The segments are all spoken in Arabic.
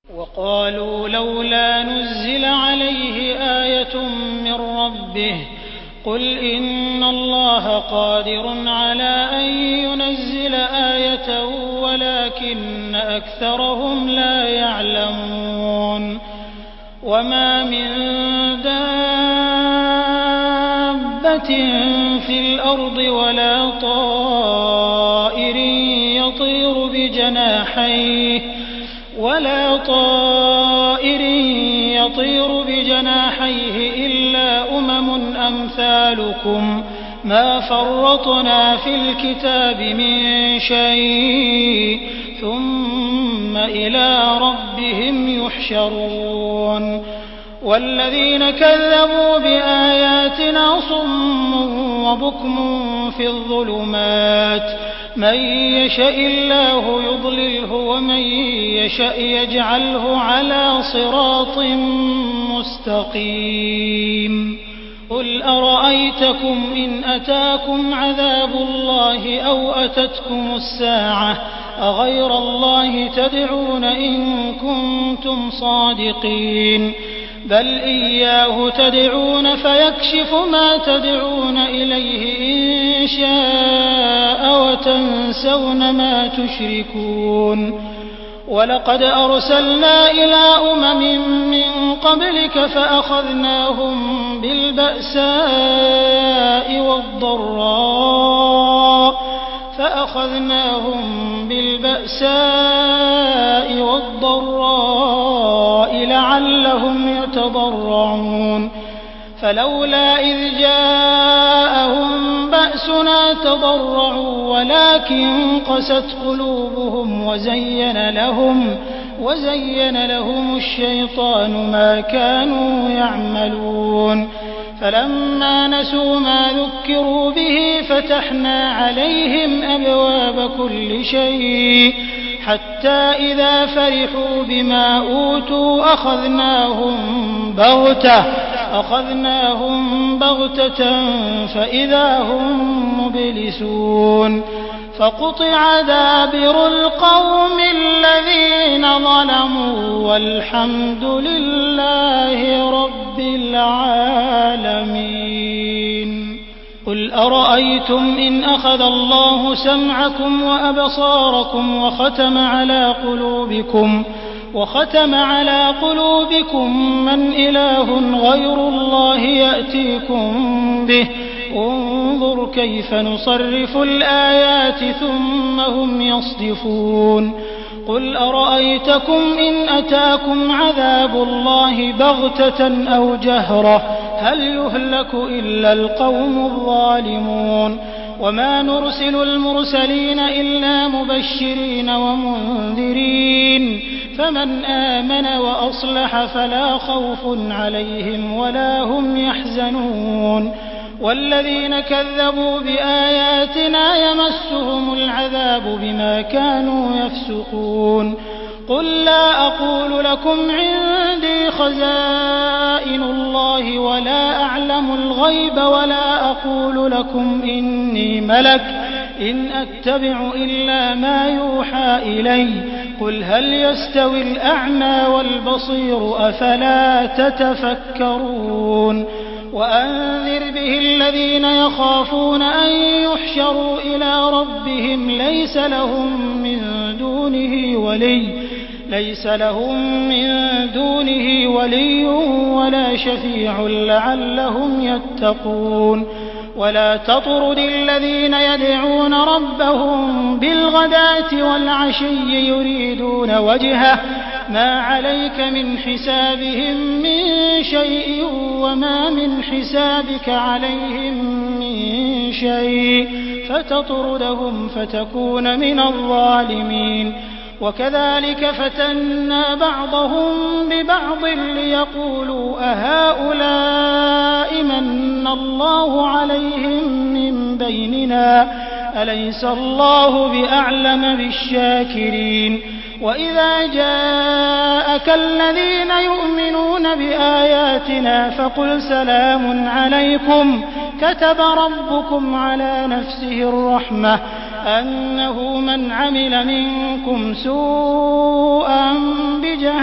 وقالوا لولا نزل عليه آية من ربه قل إن الله قادر على أن ينزل آية ولكن أكثرهم لا يعلمون وما من دابة في الأرض ولا طائر يطير بجناحيه إلا أمم أمثالكم ما فرطنا في الكتاب من شيء ثم إلى ربهم يحشرون والذين كذبوا بآياتنا صم وبكم في الظلمات من يشاء الله يضلله ومن يشاء يجعله على صراط مستقيم قل أرأيتكم إن أتاكم عذاب الله أو أتتكم الساعة أغير الله تدعون إن كنتم صادقين بل إياه تدعون فيكشف ما تدعون إليه إن شاء وتنسون ما تشركون ولقد أرسلنا إلى أمم من قبلك فأخذناهم بالبأساء والضراء لعلهم يتضرعون فلولا إذ جاءهم بأسنا تضرعوا ولكن قست قلوبهم وزين لهم الشيطان ما كانوا يعملون فلما نسوا ما ذكروا به فتحنا عليهم أبواب كل شيء حتى إذا فرحوا بما أوتوا أخذناهم بغتة فإذا هم مبلسون فقطع دابر القوم الذين ظلموا والحمد لله رب العالمين قل أرأيتم إن أخذ الله سمعكم وأبصاركم وختم على قلوبكم من إله غير الله يأتيكم به انظر كيف نصرف الآيات ثم هم يصدفون قل أرأيتكم إن أتاكم عذاب الله بغتة أو جهرة هل يهلك إلا القوم الظالمون وما نرسل المرسلين إلا مبشرين ومنذرين فمن آمن وأصلح فلا خوف عليهم ولا هم يحزنون والذين كذبوا بآياتنا يمسهم العذاب بما كانوا يفسقون قل لا أقول لكم عندي خزائن الله ولا أعلم الغيب ولا أقول لكم إني ملك إن أتبع إلا ما يوحى إلي قل هل يستوي الأعمى والبصير أفلا تتفكرون وأنذر به الذين يخافون أن يحشروا إلى ربهم ليس لهم من دونه ولي ولا شفيع لعلهم يتقون ولا تطرد الذين يدعون ربهم بالغداة والعشي يريدون وجهه ما عليك من حسابهم من شيء وما من حسابك عليهم من شيء فتطردهم فتكون من الظالمين وكذلك فتنا بعضهم ببعض ليقولوا أهؤلاء من الله عليهم من بيننا أليس الله بأعلم بالشاكرين وإذا جاءك الذين يؤمنون بآياتنا فقل سلام عليكم كتب ربكم على نفسه الرحمة أنه من عمل منكم سوءا بجهالة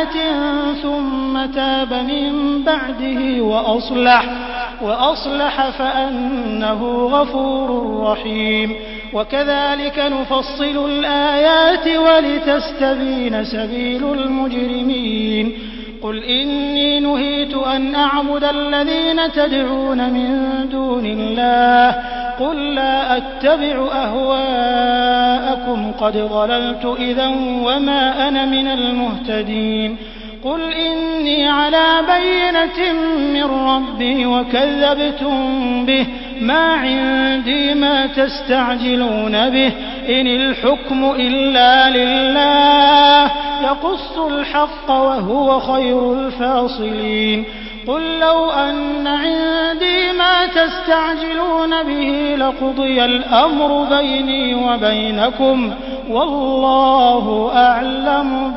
آيَاتٍ ثُمَّ تَابَ مِن بَعْدِهِ وَأَصْلَحَ فَأَنَّهُ غَفُورٌ رَّحِيمٌ وَكَذَٰلِكَ نُفَصِّلُ الْآيَاتِ وَلِتَسْتَبِينَ سَبِيلُ الْمُجْرِمِينَ قُلْ إِنِّي نُهِيتُ أَنْ أَعْبُدَ الَّذِينَ تَدْعُونَ مِن دُونِ اللَّهِ قُل لَّا أَتَّبِعُ أَهْوَاءَكُمْ قَدْ ضَلَلْتُ إِذًا وَمَا أَنَا مِنَ الْمُهْتَدِينَ قُلْ إِنِّي عَلَىٰ بَيِّنَةٍ مِّن رَّبِّي وَكَذَّبْتُم بِهِ مَا عِندِي مَا تَسْتَعْجِلُونَ بِهِ إِنِ الْحُكْمُ إِلَّا لِلَّهِ يَقُصُّ الْحَقَّ وَهُوَ خَيْرُ الْفَاصِلِينَ قُل لَّوْ أَنَّ عِندِي مَا تَسْتَعْجِلُونَ بِهِ لَقُضِيَ الْأَمْرُ بَيْنِي وَبَيْنَكُمْ وَاللَّهُ أَعْلَمُ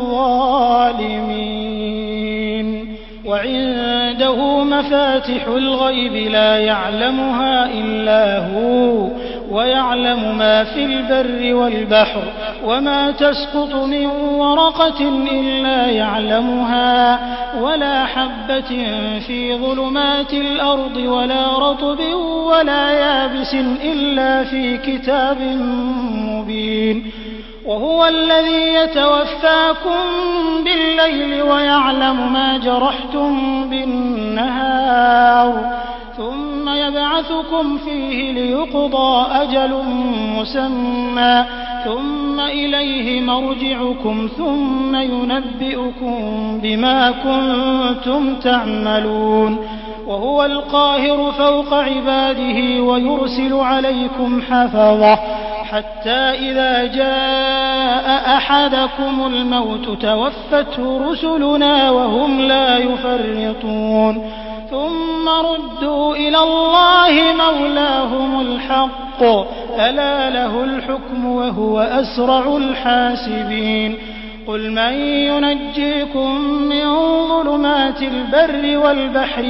بِالظَّالِمِينَ وَعِندَهُ مَفَاتِحُ الْغَيْبِ لَا يَعْلَمُهَا إِلَّا هُوَ وَيَعْلَمُ مَا فِي الْبَرِّ وَالْبَحْرِ وَمَا تَسْقُطُ مِن وَرَقَةٍ إِلَّا يَعْلَمُهَا وَلَا حَبَّةٍ فِي ظُلُمَاتِ الْأَرْضِ وَلَا رَطْبٍ وَلَا يَابِسٍ إِلَّا فِي كِتَابٍ مُّبِينٍ وَهُوَ الَّذِي يَتَوَفَّاكُم بِاللَّيْلِ وَيَعْلَمُ مَا جَرَحْتُم بِالنَّهَارِ ثُمَّ يَبْعَثُكُمْ فِيهِ لِيُقْضَىٰ أَجَلٌ مُّسَمًّى ثُمَّ إِلَيْهِ مَرْجِعُكُمْ ثُمَّ يُنَبِّئُكُم بِمَا كُنتُمْ تَعْمَلُونَ وَهُوَ الْقَاهِرُ فَوْقَ عِبَادِهِ وَيُرْسِلُ عَلَيْكُمْ حَفَظَةً حَتَّىٰ إِذَا جَاءَ أَحَدَكُمُ الْمَوْتُ تَوَفَّتْهُ رُسُلُنَا وَهُمْ لَا يُفَرِّطُونَ ثُمَّ رُدُّوا إِلَى اللَّهِ مَوْلَاهُمُ الْحَقِّ أَلَا لَهُ الْحُكْمُ وَهُوَ أَسْرَعُ الْحَاسِبِينَ قُلْ مَن يُنَجِّيكُم مِّن ظُلُمَاتِ الْبَرِّ وَالْبَحْرِ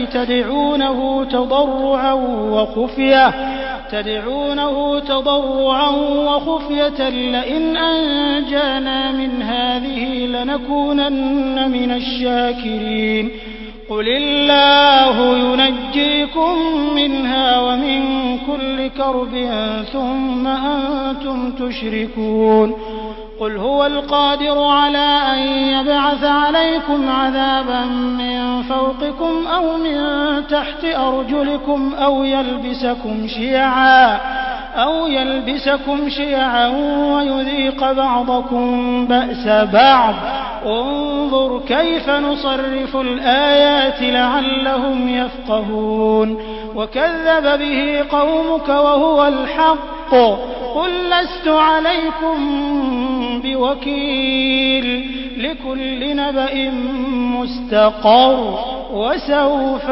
تَدْعُونَهُ تَضَرُّعًا لَّئِنْ أَنجَانَا مِنْ هَٰذِهِ لَنَكُونَنَّ مِنَ الشَّاكِرِينَ قُلِ اللَّهُ يُنَجِّيكُم مِّنْهَا وَمِن كُلِّ كَرْبٍ ثُمَّ أَنتُمْ تُشْرِكُونَ قُلْ هُوَ الْقَادِرُ عَلَىٰ أَن يَبْعَثَ عَلَيْكُمْ عَذَابًا مِّن فَوْقِكُمْ أَوْ مِن تَحْتِ أَرْجُلِكُمْ أَوْ يَلْبِسَكُمْ شِيَعًا وَيُذِيقَ بَعْضَكُم بَأْسَ بَعْضٍ انظُرْ كَيْفَ نُصَرِّفُ الْآيَاتِ لَعَلَّهُمْ يَفْقَهُونَ وَكَذَّبَ بِهِ قَوْمُكَ وَهُوَ الْحَقُّ قُل لَّسْتُ عَلَيْكُم بِوَكِيلٍ لِّكُلِّ نَبَإٍ مُّسْتَقَرٌّ وَسَوْفَ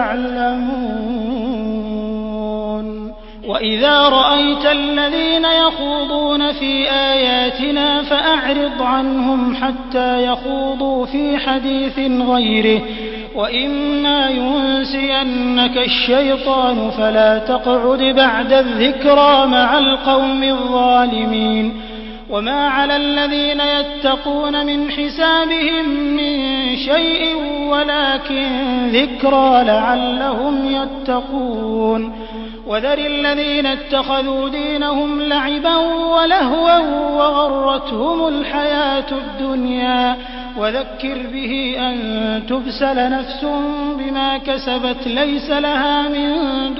تَعْلَمُونَ وَإِذَا رَأَيْتَ الَّذِينَ يَخُوضُونَ فِي آيَاتِنَا فَأَعْرِضْ عَنْهُمْ حَتَّىٰ يَخُوضُوا فِي حَدِيثٍ غَيْرِهِ ۚ وَإِمَّا يُنسِيَنَّكَ الشَّيْطَانُ فَلَا تَقْعُدْ بَعْدَ الذِّكْرَىٰ مَعَ الْقَوْمِ الظَّالِمِينَ وَمَا عَلَى الَّذِينَ يَتَّقُونَ مِنْ حِسَابِهِم مِّن شَيْءٍ وَلَٰكِن ذِكْرَىٰ لَعَلَّهُمْ يَتَّقُونَ وَذَرِ الَّذِينَ اتَّخَذُوا دِينَهُمْ لَعِبًا وَلَهْوًا وَغَرَّتْهُمُ الْحَيَاةُ الدُّنْيَا وَذَكِّرْ بِهِ أَن تُبْسَلَ نَفْسٌ بِمَا كَسَبَتْ لَيْسَ لَهَا مِن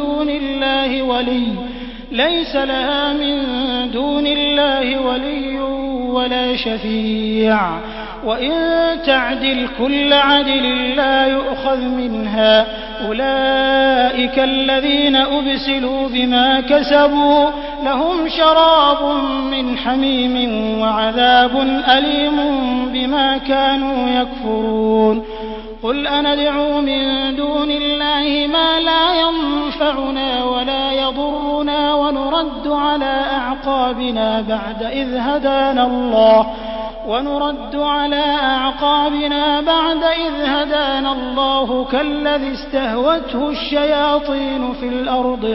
دُونِ اللَّهِ وَلِيٌّ وَلَا شَفِيعٌ وَإِن تَعْدِلْ كُلَّ عَدْلٍ لَّا يُؤْخَذْ مِنْهَا ۗ أُولَٰئِكَ الَّذِينَ أُبْسِلُوا بِمَا كَسَبُوا ۖ لَهُمْ شَرَابٌ مِّنْ حَمِيمٍ وَعَذَابٌ أَلِيمٌ بِمَا كَانُوا يَكْفُرُونَ قُلْ أَنَدْعُو مِن دُونِ اللَّهِ مَا لَا يَنفَعُنَا وَلَا يَضُرُّنَا وَنُرَدُّ عَلَىٰ أَعْقَابِنَا بَعْدَ إِذْ هَدَانَا اللَّهُ كَالَّذِي اسْتَهْوَتْهُ الشَّيَاطِينُ فِي الْأَرْضِ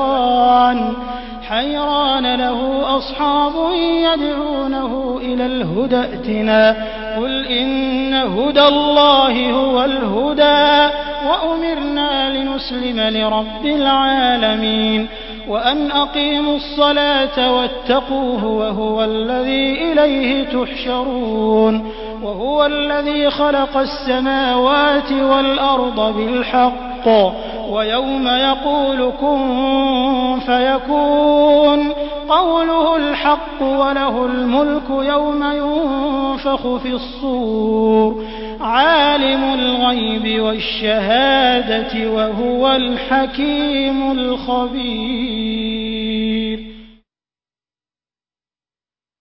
حَيْرَانَ لَهُ أَصْحَابٌ يَدْعُونَهُ إِلَى الْهُدَى ائْتِنَا ۗ قُلْ إِنَّ هدى الله هو الهدى وأمرنا لنسلم لرب العالمين وأن أقيموا الصلاة واتقوه وهو الذي إليه تحشرون وهو الذي خلق السماوات والأرض بالحق ويوم يقول كن فيكون قوله الحق وله الملك يوم ينفخ في الصور عالم الغيب والشهادة وهو الحكيم الخبير.